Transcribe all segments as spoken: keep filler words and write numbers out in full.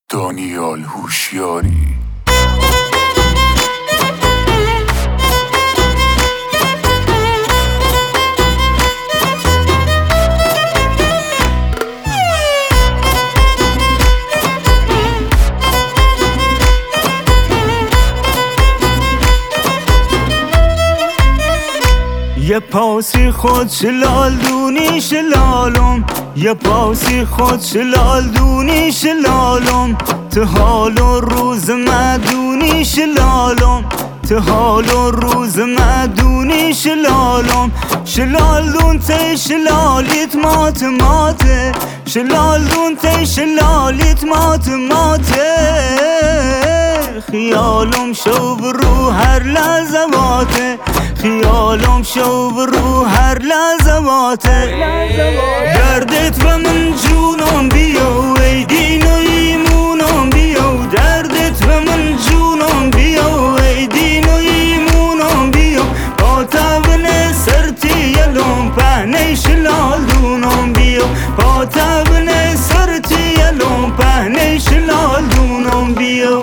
دانیال هوشیاری. یه پاسی خود شلال دونی شلالم، یه پاسی خود شلال دونی شلالم، تو حال و روز مدونی شلالم، تو حال و روز مدونی شلالم. شلال دون تی شلالیت مات ماته، شلال دون تی شلالیت مات ماته. خیالم شو برو هر لحظواته، خیالم شو برو هر لحظواته. دردت و من جونم بیو ای دین و ایمونم بیو، دردت و من جونم بیو ای دین و ایمونم بیو. با تابن سرتی یلوم پهنه شلال دونم بیو، با تابن سرتی یلوم پهنه شلال دونم بیو.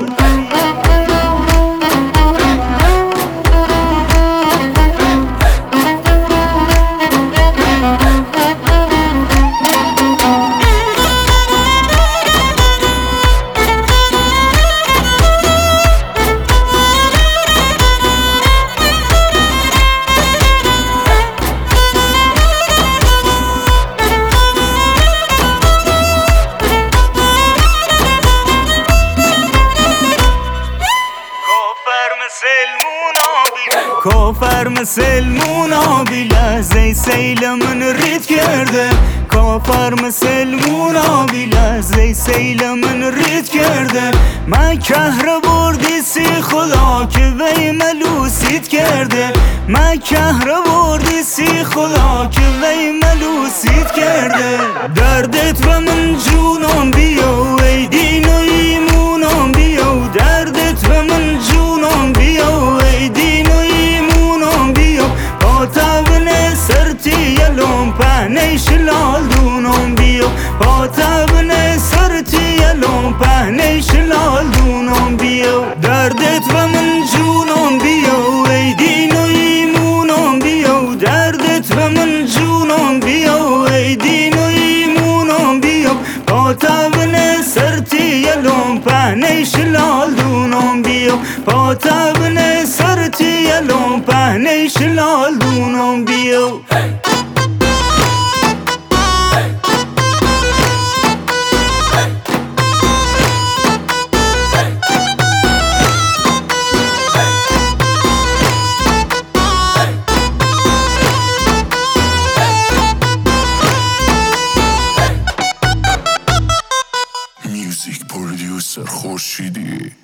کافر مثل مونا بی لحظه سیل من رید کرده، کافر مثل مونا بی لحظه سیل من رید کرده. من کهر بردی سی خدا که وی ملوسید کرده، من کهر بردی سی خدا که وی ملوسید کرده. دردت و من جونم بیو ای دین و ایمونم بیو، دردت و من جونم بیو ای دین و ایمونم بیو. با تابن سرتی یلوم پهنه شلال دونم بیو، با تابن سرتی یلوم پهنه شلال دونم بیو. دردت و من جونم بیو ای دین و ایمونم بیو، دردت و من جونم بیو ای دین و ایمونم بیو. با تابن سرتی یلوم پهنه شلال دونم بیو، با تابن سرتی یلوم پهنه شلال دونم بیو. میوزیک پرودیوسر خورشیدی.